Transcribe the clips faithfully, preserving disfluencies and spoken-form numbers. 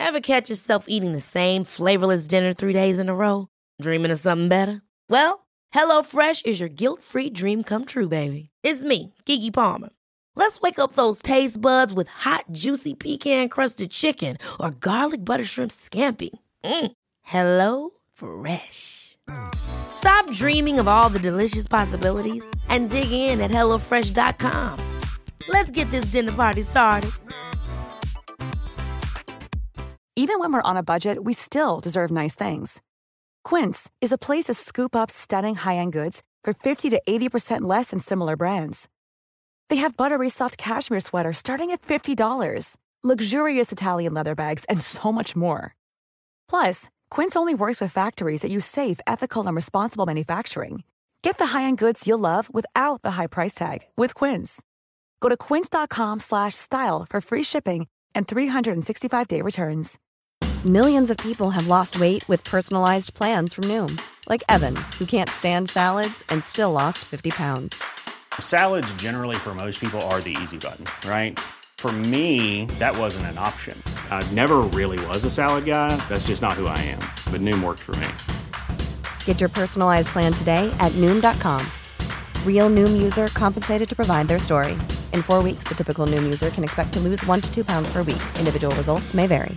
Ever catch yourself eating the same flavorless dinner three days in a row? Dreaming of something better? Well, HelloFresh is your guilt-free dream come true, baby. It's me, Keke Palmer. Let's wake up those taste buds with hot, juicy pecan-crusted chicken or garlic butter shrimp scampi. Mm. Hello Fresh. Stop dreaming of all the delicious possibilities and dig in at hello fresh dot com. Let's get this dinner party started. Even when we're on a budget, we still deserve nice things. Quince is a place to scoop up stunning high-end goods for fifty to eighty percent less than similar brands. They have buttery soft cashmere sweaters starting at fifty dollars, luxurious Italian leather bags, and so much more. Plus, Quince only works with factories that use safe, ethical, and responsible manufacturing. Get the high-end goods you'll love without the high price tag with Quince. Go to quince.com slash style for free shipping and three sixty-five day returns. Millions of people have lost weight with personalized plans from Noom. Like Evan, who can't stand salads and still lost fifty pounds. Salads generally for most people are the easy button, right? For me, that wasn't an option. I never really was a salad guy. That's just not who I am. But Noom worked for me. Get your personalized plan today at Noom dot com. Real Noom user compensated to provide their story. In four weeks, the typical Noom user can expect to lose one to two pounds per week. Individual results may vary.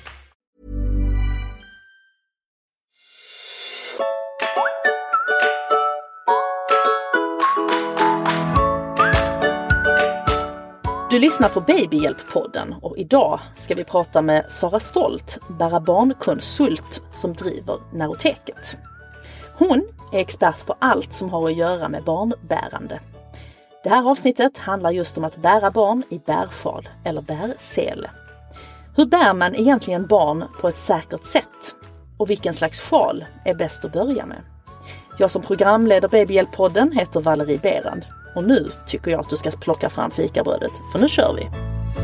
Du lyssnar på Babyhjälp-podden och idag ska vi prata med Sara Stolt, bära barnkonsult som driver Naroteket. Hon är expert på allt som har att göra med barnbärande. Det här avsnittet handlar just om att bära barn i bärsjal eller bärsele. Hur bär man egentligen barn på ett säkert sätt? Och vilken slags sjal är bäst att börja med? Jag som programleder Babyhjälp-podden heter Valerie Berand. Och nu tycker jag att du ska plocka fram fikabrödet, för nu kör vi!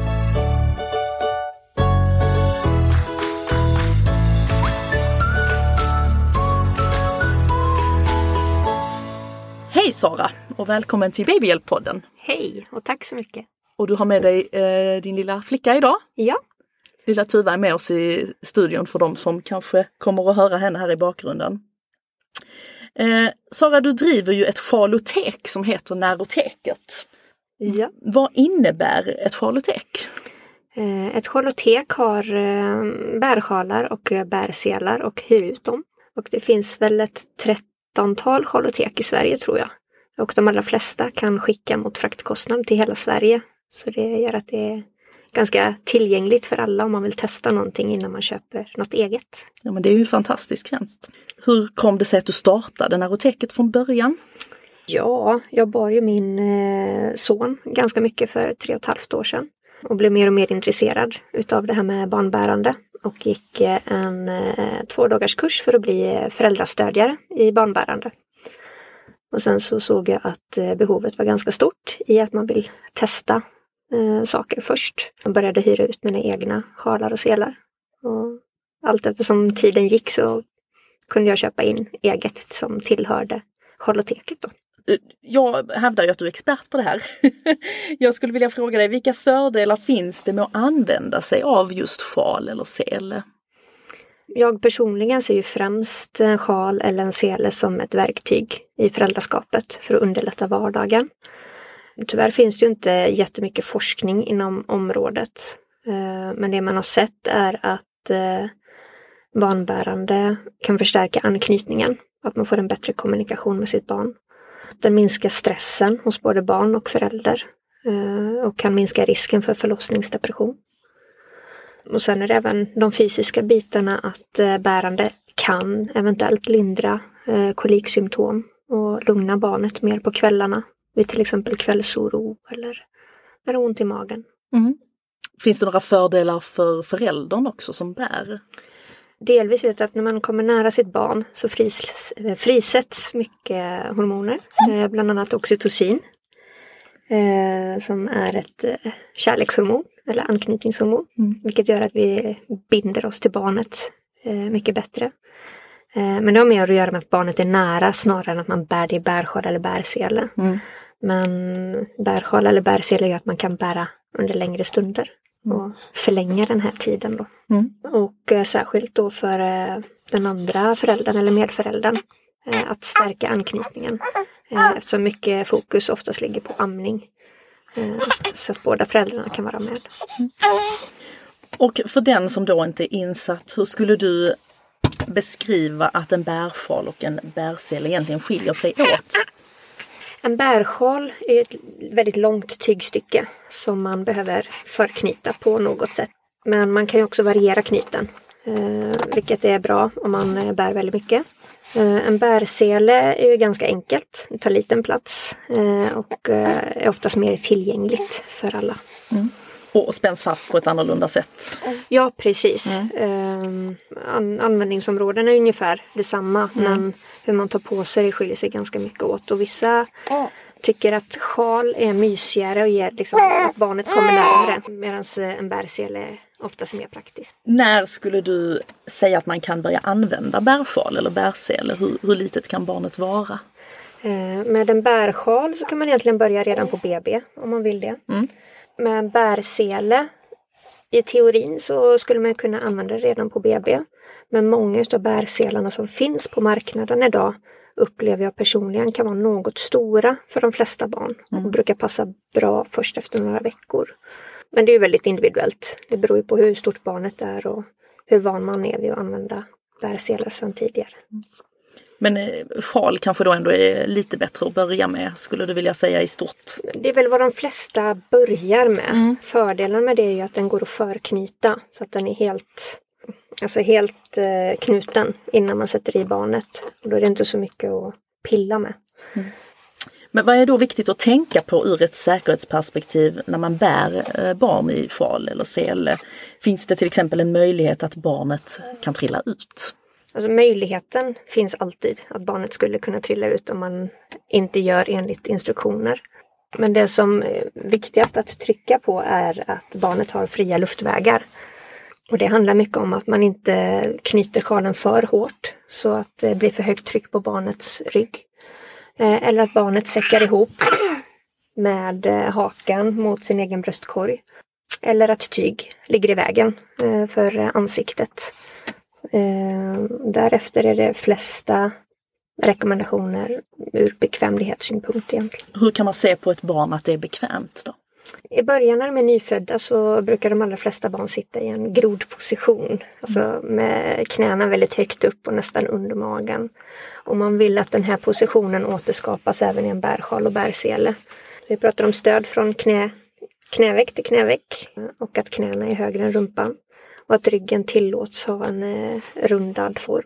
Hej Sara och välkommen till Babyhjälp-podden. Hej och tack så mycket. Och du har med dig eh, din lilla flicka idag. Ja. Lilla Tuva är med oss i studion för de som kanske kommer att höra henne här i bakgrunden. Eh, Sara, du driver ju ett sjalotek som heter Naroteket. Ja. Vad innebär ett sjalotek? Eh, ett sjalotek har eh, bärsjalar och eh, bärselar och hyr ut dem. Och det finns väl ett trettontal sjalotek i Sverige tror jag. Och de allra flesta kan skicka mot fraktkostnad till hela Sverige. Så det gör att det är ganska tillgängligt för alla om man vill testa någonting innan man köper något eget. Ja, men det är ju en fantastisk tjänst. Hur kom det sig att du startade Naroteket från början? Ja, jag bar ju min eh, son ganska mycket för tre och ett halvt år sedan. Och blev mer och mer intresserad utav det här med barnbärande. Och gick eh, en eh, två dagars kurs för att bli föräldrastödjare i barnbärande. Och sen så såg jag att eh, behovet var ganska stort i att man vill testa eh, saker först. Jag började hyra ut mina egna sjalar och selar. Och allt eftersom tiden gick så kunde jag köpa in eget som tillhörde sjaloteket då. Jag hävdar ju att du är expert på det här. Jag skulle vilja fråga dig, vilka fördelar finns det med att använda sig av just sjal eller sele? Jag personligen ser ju främst en sjal eller en sele som ett verktyg i föräldraskapet för att underlätta vardagen. Tyvärr finns det ju inte jättemycket forskning inom området. Men det man har sett är att barnbärande kan förstärka anknytningen. Att man får en bättre kommunikation med sitt barn. Den minskar stressen hos både barn och förälder. Och kan minska risken för förlossningsdepression. Och sen är det även de fysiska bitarna att bärande kan eventuellt lindra koliksymptom. Och lugna barnet mer på kvällarna. Vid till exempel kvällsoro eller när det är ont i magen. Mm. Finns det några fördelar för föräldern också som bär? Delvis vet jag att när man kommer nära sitt barn så fris, frisätts mycket hormoner. Eh, bland annat oxytocin. Eh, som är ett eh, kärlekshormon eller anknytningshormon. Mm. Vilket gör att vi binder oss till barnet eh, mycket bättre. Eh, men det har mer att göra med att barnet är nära snarare än att man bär det i bärsjal eller bärsele. Mm. Men bärsjal eller bärsele gör att man kan bära under längre stunder. och förlänga den här tiden då. Mm. Och eh, särskilt då för eh, den andra föräldern eller medföräldern eh, att stärka anknytningen. Eh, eftersom mycket fokus oftast ligger på amning. Eh, så att båda föräldrarna kan vara med. Mm. Och för den som då inte är insatt, hur skulle du beskriva att en bärsjal och en bärsele egentligen skiljer sig åt? En bärsjal är ett väldigt långt tygstycke som man behöver förknyta på något sätt. Men man kan ju också variera knyten, eh, vilket är bra om man eh, bär väldigt mycket. Eh, en bärsele är ju ganska enkelt, det tar liten plats eh, och eh, är oftast mer tillgängligt för alla. Mm. Och spänns fast på ett annorlunda sätt. Ja, precis. Mm. Eh, an- användningsområden är ungefär detsamma, Mm. men hur man tar på sig skiljer sig ganska mycket åt. Och vissa tycker att sjal är mysigare och ger liksom, att barnet kommer närmare, medan en bärsele är oftast mer praktiskt. När skulle du säga att man kan börja använda bärsjal eller bärsele? Hur, hur litet kan barnet vara? Eh, med en bärsjal så kan man egentligen börja redan på B B om man vill det. Mm. Med en bärsele, i teorin så skulle man kunna använda det redan på B B. Men många av bärselarna som finns på marknaden idag upplever jag personligen kan vara något stora för de flesta barn. Och brukar passa bra först efter några veckor. Men det är ju väldigt individuellt. Det beror ju på hur stort barnet är och hur van man är vid att använda bärselar sedan tidigare. Men eh, sjal kanske då ändå är lite bättre att börja med, skulle du vilja säga i stort? Det är väl vad de flesta börjar med. Mm. Fördelen med det är ju att den går att förknyta så att den är helt, alltså helt eh, knuten innan man sätter i barnet. Och då är det inte så mycket att pilla med. Mm. Men vad är då viktigt att tänka på ur ett säkerhetsperspektiv när man bär eh, barn i sjal eller sele? Finns det till exempel en möjlighet att barnet kan trilla ut? Alltså möjligheten finns alltid att barnet skulle kunna trilla ut om man inte gör enligt instruktioner. Men det som är viktigast att trycka på är att barnet har fria luftvägar. Och det handlar mycket om att man inte knyter sjalen för hårt så att det blir för högt tryck på barnets rygg. Eller att barnet säckar ihop med hakan mot sin egen bröstkorg. Eller att tyg ligger i vägen för ansiktet. Därefter är det flesta rekommendationer ur bekvämlighetssynpunkt egentligen. Hur kan man se på ett barn att det är bekvämt då? I början när de är nyfödda så brukar de allra flesta barn sitta i en grodposition. Alltså med knäna väldigt högt upp och nästan under magen. Och man vill att den här positionen återskapas även i en bärsjal och bärsele. Vi pratar om stöd från knä, knäveck till knäveck och att knäna är högre än rumpan. Och att ryggen tillåts ha en eh, rundad form.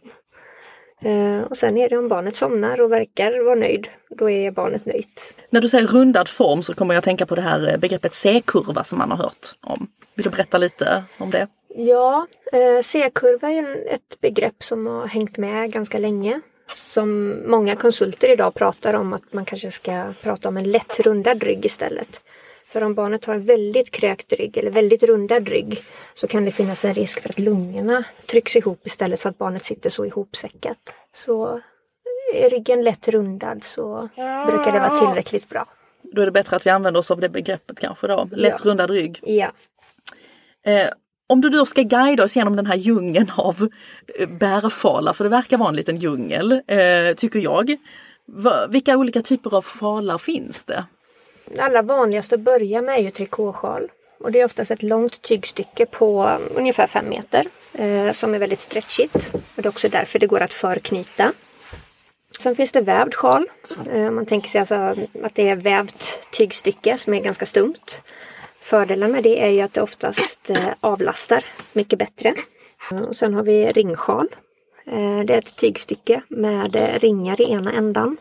Eh, och sen är det om barnet somnar och verkar vara nöjd. Då är barnet nöjt. När du säger rundad form så kommer jag att tänka på det här begreppet C-kurva som man har hört om. Vill du berätta lite om det? Ja, eh, C-kurva är ett begrepp som har hängt med ganska länge. Som många konsulter idag pratar om att man kanske ska prata om en lätt rundad rygg istället. För om barnet har en väldigt krökt rygg eller väldigt rundad rygg så kan det finnas en risk för att lungorna trycks ihop istället för att barnet sitter så ihopsäckat. Så är ryggen lätt rundad så brukar det vara tillräckligt bra. Då är det bättre att vi använder oss av det begreppet kanske då. Lätt Ja. rundad rygg. Ja. Eh, om du då ska guida oss genom den här djungeln av bärsjalar, för det verkar vara en liten djungel, eh, tycker jag. Va, vilka olika typer av sjalar finns det? Allra vanligaste att börja med är ju trikåsjal. Och det är oftast ett långt tygstycke på ungefär fem meter. Eh, som är väldigt stretchigt. Och det är också därför det går att förknyta. Sen finns det vävd sjal. Eh, man tänker sig alltså att det är vävt tygstycke som är ganska stumt. Fördelen med det är ju att det oftast eh, avlastar mycket bättre. Eh, och sen har vi ringsjal. Eh, det är ett tygstycke med eh, ringar i ena ändan.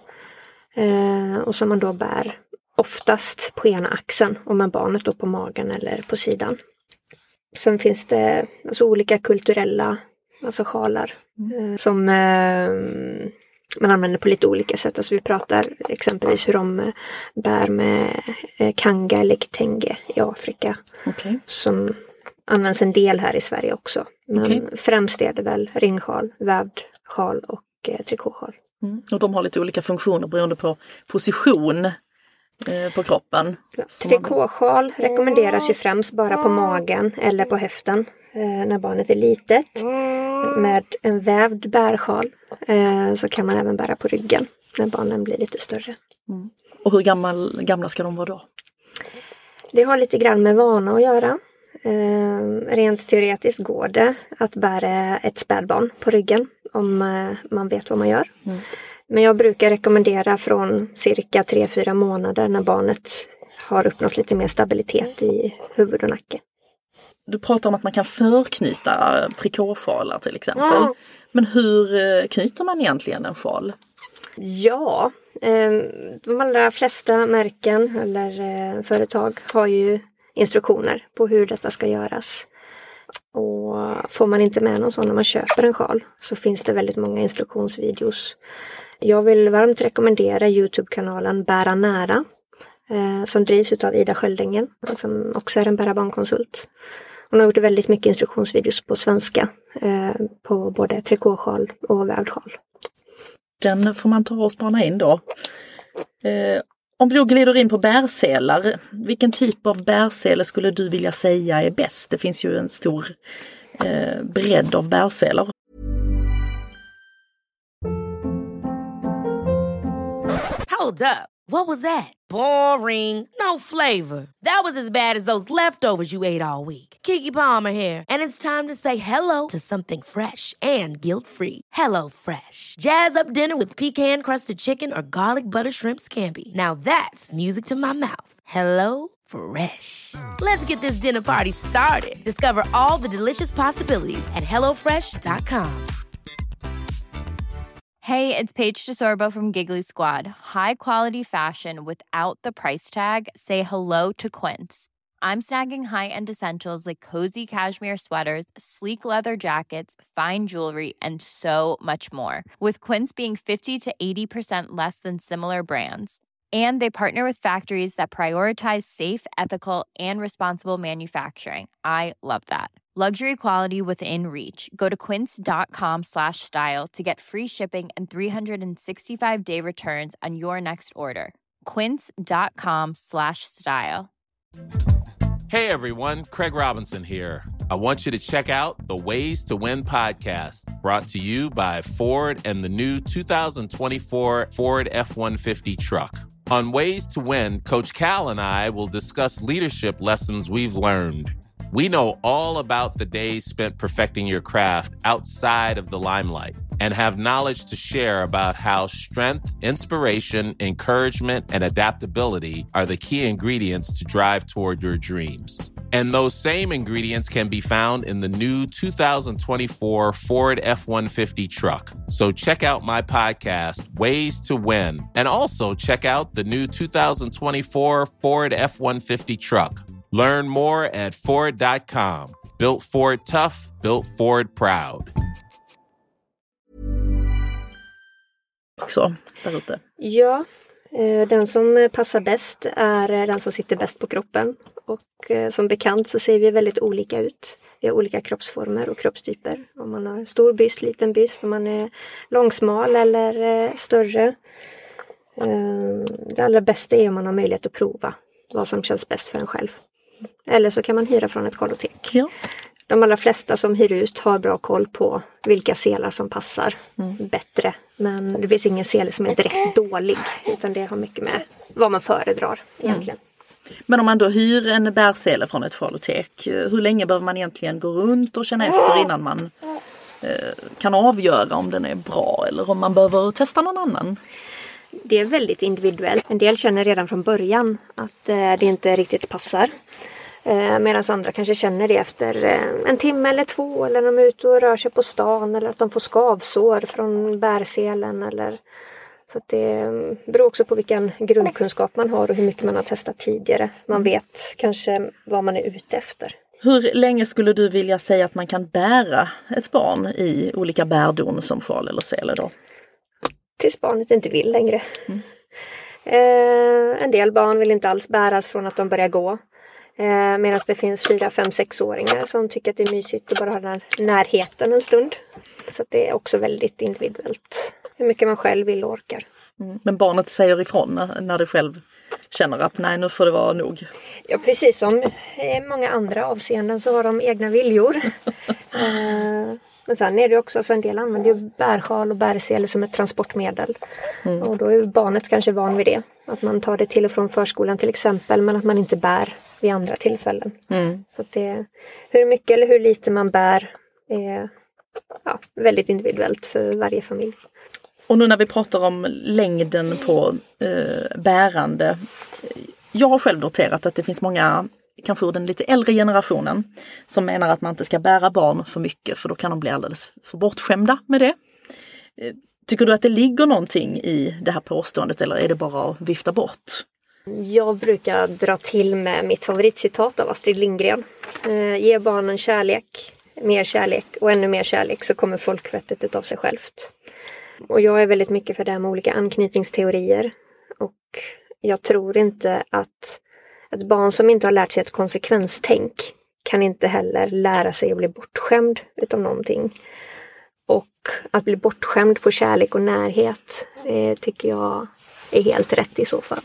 Eh, och som man då bär oftast på ena axeln och med barnet då på magen eller på sidan. Sen finns det alltså olika kulturella alltså sjalar mm. som eh, man använder på lite olika sätt. Alltså vi pratar exempelvis hur de bär med eh, kanga eller kitenge i Afrika. Okay. Som används en del här i Sverige också. Men okay. främst är det väl ringsjal, vävd sjal och eh, trikåsjal. Mm. Och de har lite olika funktioner beroende på position eh, på kroppen. Trikåsjal rekommenderas ju främst bara på magen eller på höften eh, när barnet är litet. Med en vävd bärsjal eh, så kan man även bära på ryggen när barnen blir lite större. Mm. Och hur gammal, gamla ska de vara då? Det har lite grann med vana att göra. Eh, rent teoretiskt går det att bära ett spädbarn på ryggen om eh, man vet vad man gör. Mm. Men jag brukar rekommendera från cirka tre fyra månader när barnet har uppnått lite mer stabilitet i huvud och nacke. Du pratar om att man kan förknyta trikåsjalar till exempel. Mm. Men hur knyter man egentligen en sjal? Ja, eh, de allra flesta märken eller eh, företag har ju instruktioner på hur detta ska göras. Och får man inte med någon sån när man köper en sjal så finns det väldigt många instruktionsvideos. Jag vill varmt rekommendera YouTube-kanalen Bära nära eh, som drivs av Ida Sköldingen som också är en bära barnkonsult. Hon har gjort väldigt mycket instruktionsvideos på svenska eh, på både trikåsjal och vävd sjal. Den får man ta och spana in då. Eh, om vi då glider in på bärselar, vilken typ av bärsele skulle du vilja säga är bäst? Det finns ju en stor eh, bredd av bärselar. Hold up. What was that? Boring. No flavor. That was as bad as those leftovers you ate all week. Keke Palmer here, and it's time to say hello to something fresh and guilt-free. Hello Fresh. Jazz up dinner with pecan-crusted chicken or garlic butter shrimp scampi. Now that's music to my mouth. Hello Fresh. Let's get this dinner party started. Discover all the delicious possibilities at hello fresh dot com. Hey, it's Paige DeSorbo from Giggly Squad. High quality fashion without the price tag. Say hello to Quince. I'm snagging high-end essentials like cozy cashmere sweaters, sleek leather jackets, fine jewelry, and so much more. With Quince being fifty to eighty percent less than similar brands. And they partner with factories that prioritize safe, ethical, and responsible manufacturing. I love that. Luxury quality within reach. Go to quince.com slash style to get free shipping and three sixty-five day returns on your next order. Quince.com slash style. Hey everyone, Craig Robinson here. I want you to check out the Ways to Win podcast, brought to you by Ford and the new two thousand twenty-four Ford F one fifty truck. On Ways to Win, Coach Cal and I will discuss leadership lessons we've learned. We know all about the days spent perfecting your craft outside of the limelight and have knowledge to share about how strength, inspiration, encouragement, and adaptability are the key ingredients to drive toward your dreams. And those same ingredients can be found in the new two thousand twenty-four Ford F one fifty truck. So check out my podcast, Ways to Win, and also check out the new two thousand twenty-four Ford F one fifty truck. Learn more at Ford dot com. Built Ford tough, built Ford proud. Också där ute. Ja, den som passar bäst är den som sitter bäst på kroppen. Och som bekant så ser vi väldigt olika ut. Vi har olika kroppsformer och kroppstyper. Om man har stor byst, liten byst, om man är långsmal eller större. Det allra bästa är om man har möjlighet att prova vad som känns bäst för en själv. Eller så kan man hyra från ett kollotek. Ja. De allra flesta som hyr ut har bra koll på vilka selar som passar mm. bättre. Men det finns ingen sele som är direkt dålig. Utan det har mycket med vad man föredrar egentligen. Mm. Men om man då hyr en bärsele från ett kollotek, hur länge behöver man egentligen gå runt och känna efter innan man eh, kan avgöra om den är bra eller om man behöver testa någon annan? Det är väldigt individuellt. En del känner redan från början att eh, det inte riktigt passar. Eh, Medan andra kanske känner det efter eh, en timme eller två. Eller när de är ute och rör sig på stan. Eller att de får skavsår från bärselen. Eller... Så att det beror också på vilken grundkunskap man har och hur mycket man har testat tidigare. Man vet kanske vad man är ute efter. Hur länge skulle du vilja säga att man kan bära ett barn i olika bärdon som sjal eller sele då? Tills barnet inte vill längre. Mm. Eh, en del barn vill inte alls bäras från att de börjar gå. Eh, medan det finns fyra, fem, sexåringar som tycker att det är mysigt att bara ha den här närheten en stund. Så att det är också väldigt individuellt. Hur mycket man själv vill och orkar. Mm. Men barnet säger ifrån när, när det själv känner att nej, nu får det vara nog. Ja, precis som i många andra avseenden så har de egna viljor. Men sen är det också så en del använder ju bärsjal och bärsele som ett transportmedel. Mm. Och då är barnet kanske van vid det. Att man tar det till och från förskolan till exempel, men att man inte bär vid andra tillfällen. Mm. Så att det, hur mycket eller hur lite man bär är ja, väldigt individuellt för varje familj. Och nu när vi pratar om längden på eh, bärande. Jag har själv noterat att det finns många, kanske ur den lite äldre generationen, som menar att man inte ska bära barn för mycket för då kan de bli alldeles för bortskämda med det. Tycker du att det ligger någonting i det här påståendet eller är det bara att vifta bort? Jag brukar dra till med mitt favoritcitat av Astrid Lindgren. Eh, ge barnen kärlek, mer kärlek och ännu mer kärlek så kommer folkvettet utav sig självt. Och jag är väldigt mycket för det här med olika anknytningsteorier. Och jag tror inte att ett barn som inte har lärt sig ett konsekvenstänk kan inte heller lära sig att bli bortskämd utav någonting. Och att bli bortskämd på kärlek och närhet eh, tycker jag är helt rätt i så fall.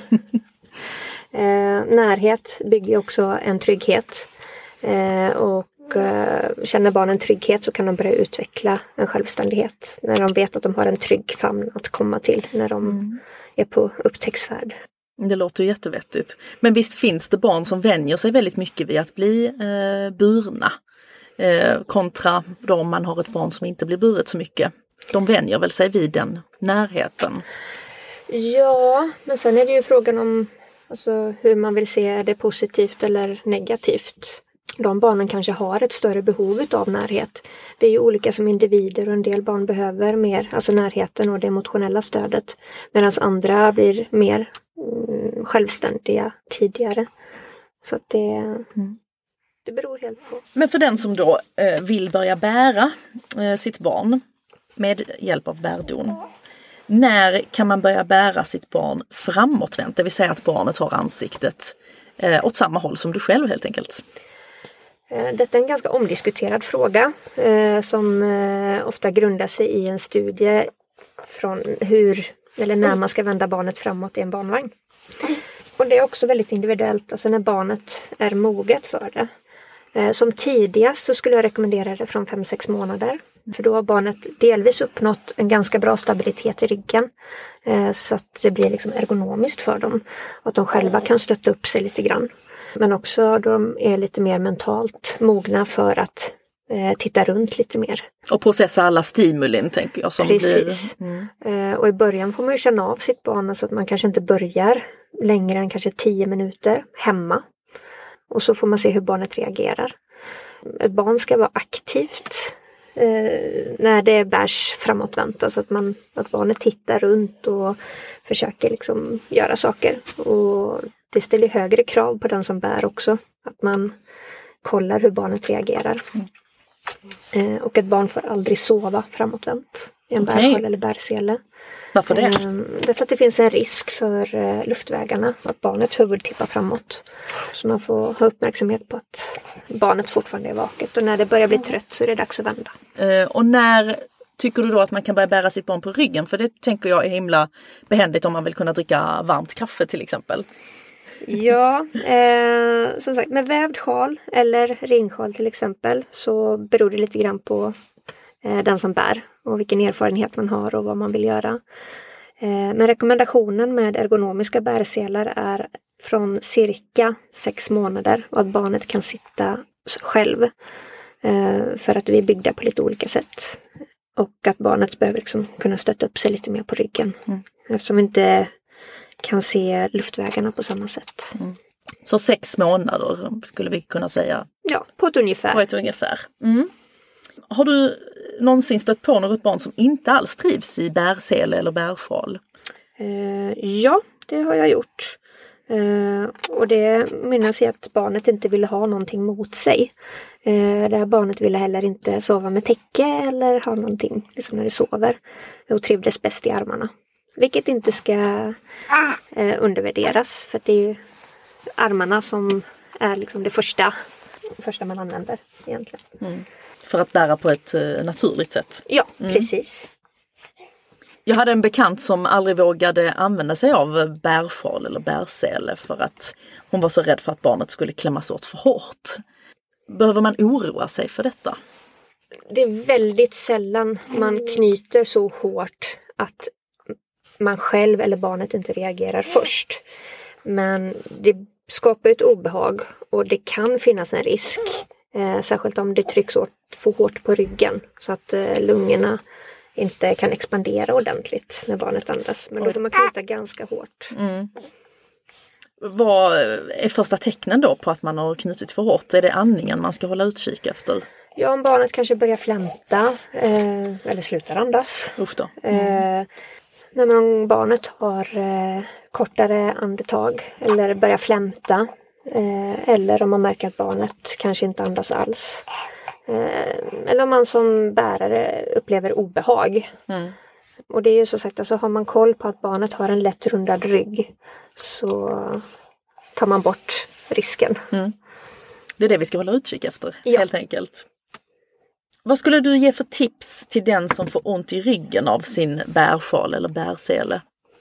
eh, närhet bygger också en trygghet. Eh, och eh, känner barnen trygghet så kan de börja utveckla en självständighet. När de vet att de har en trygg famn att komma till när de mm. är på upptäcktsfärd. Det låter jättevettigt. Men visst finns det barn som vänjer sig väldigt mycket vid att bli eh, burna. Eh, kontra då om man har ett barn som inte blir buret så mycket. De vänjer väl sig vid den närheten. Ja, men sen är det ju frågan om alltså, hur man vill se det positivt eller negativt. De barnen kanske har ett större behov av närhet. Vi är ju olika som individer och en del barn behöver mer, alltså närheten och det emotionella stödet. Medan andra blir mer mm, självständiga tidigare. Så att det... Mm. Det beror helt på. Men för den som då eh, vill börja bära eh, sitt barn med hjälp av bärdon. När kan man börja bära sitt barn framåtvänt? Det vill säga att barnet har ansiktet eh, åt samma håll som du själv helt enkelt. Eh, detta är en ganska omdiskuterad fråga eh, som eh, ofta grundar sig i en studie från hur eller när man ska vända barnet framåt i en barnvagn. Och det är också väldigt individuellt, alltså när barnet är moget för det. Som tidigast så skulle jag rekommendera det från fem sex månader. För då har barnet delvis uppnått en ganska bra stabilitet i ryggen. Så att det blir liksom ergonomiskt för dem. Och att de själva kan stötta upp sig lite grann. Men också då de är lite mer mentalt mogna för att eh, titta runt lite mer. Och processa alla stimulin tänker jag. Som Precis. Blir... Mm. Eh, och i början får man ju känna av sitt barn så att man kanske inte börjar längre än kanske tio minuter hemma. Och så får man se hur barnet reagerar. Ett barn ska vara aktivt eh, när det bärs framåtvänt. Alltså att, man, att barnet tittar runt och försöker liksom göra saker. Och det ställer högre krav på den som bär också. Att man kollar hur barnet reagerar. Eh, och ett barn får aldrig sova framåtvänt i en okay. bärsjal eller bärsele. Varför det? Eh, därför att det finns en risk för eh, luftvägarna. Att barnets huvud tippar framåt. Så man får ha uppmärksamhet på att barnet fortfarande är vaket. Och när det börjar bli trött så är det dags att vända. Eh, och när tycker du då att man kan börja bära sitt barn på ryggen? För det tänker jag är himla behändigt om man vill kunna dricka varmt kaffe till exempel. Ja, eh, som sagt med vävd sjal eller ringsjal till exempel så beror det lite grann på eh, den som bär och vilken erfarenhet man har och vad man vill göra. Eh, men rekommendationen med ergonomiska bärselar är från cirka sex månader och att barnet kan sitta själv eh, för att vi är byggda på lite olika sätt. Och att barnet behöver liksom kunna stötta upp sig lite mer på ryggen mm. eftersom vi inte kan se luftvägarna på samma sätt. Mm. Så sex månader skulle vi kunna säga? Ja, på ett ungefär. På ett ungefär. Mm. Har du någonsin stött på något barn som inte alls trivs i bärsele eller bärsjal? Eh, ja, det har jag gjort. Eh, och det minns jag att barnet inte ville ha någonting mot sig. Eh, det här barnet ville heller inte sova med täcke eller ha någonting liksom när det sover. Och trivdes bäst i armarna. Vilket inte ska eh, undervärderas för att det är ju armarna som är liksom det första, första man använder egentligen. Mm. För att bära på ett eh, naturligt sätt. Ja, mm. precis. Jag hade en bekant som aldrig vågade använda sig av bärsjal eller bärsele för att hon var så rädd för att barnet skulle klämmas åt för hårt. Behöver man oroa sig för detta? Det är väldigt sällan man knyter så hårt att man själv eller barnet inte reagerar först. Men det skapar ett obehag och det kan finnas en risk. Eh, särskilt om det trycks åt för hårt på ryggen så att eh, lungorna inte kan expandera ordentligt när barnet andas. Men då får man knyta ganska hårt. Mm. Vad är första tecknen då på att man har knutit för hårt? Är det andningen man ska hålla utkik efter? Ja, om barnet kanske börjar flämta eh, eller slutar andas. Usch då. Mm. Eh, när man, barnet har eh, kortare andetag eller börjar flämta. Eh, eller om man märker att barnet kanske inte andas alls. Eh, eller om man som bärare upplever obehag. Mm. Och det är ju så sagt, alltså har man koll på att barnet har en lätt rundad rygg så tar man bort risken. Mm. Det är det vi ska hålla utkik efter, ja. Helt enkelt. Vad skulle du ge för tips till den som får ont i ryggen av sin bärsjal eller bärsele?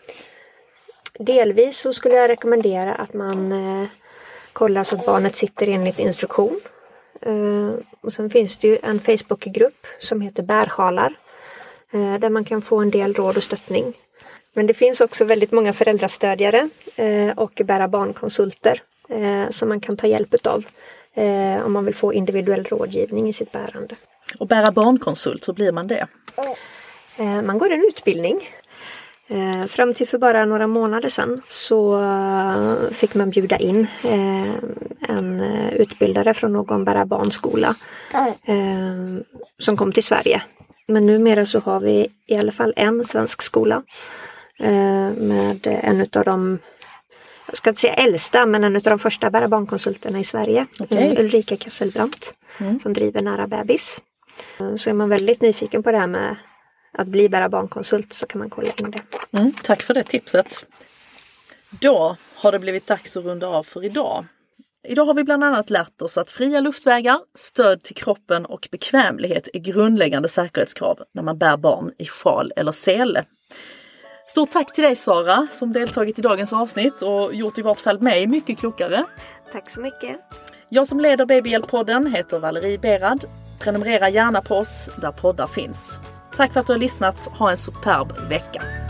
Delvis så skulle jag rekommendera att man eh, kollar så att barnet sitter enligt instruktion. Uh, och sen finns det ju en Facebookgrupp som heter Bärsjalar uh, där man kan få en del råd och stöttning. Men det finns också väldigt många föräldrastödjare uh, och bära barnkonsulter uh, som man kan ta hjälp utav uh, om man vill få individuell rådgivning i sitt bärande. Och bära barnkonsult, hur blir man det? Uh, man går en utbildning. Eh, fram till för bara några månader sedan så uh, fick man bjuda in eh, en uh, utbildare från någon bära barnskola eh, som kom till Sverige. Men numera så har vi i alla fall en svensk skola eh, med en av de, jag ska inte säga äldsta, men en av de första bära barnkonsulterna i Sverige. Okay. eh, Ulrika Kasselbrandt mm. som driver Nära bebis. Eh, så är man väldigt nyfiken på det här med att bli bära barnkonsult så kan man kolla in det. Mm, tack för det tipset. Då har det blivit dags att runda av för idag. Idag har vi bland annat lärt oss att fria luftvägar, stöd till kroppen och bekvämlighet är grundläggande säkerhetskrav när man bär barn i sjal eller sele. Stort tack till dig Sara som deltagit i dagens avsnitt och gjort i vart fall mig mycket klokare. Tack så mycket. Jag som leder Babyhjälp-podden heter Valerie Berad. Prenumerera gärna på oss där poddar finns. Tack för att du har lyssnat. Ha en superb vecka.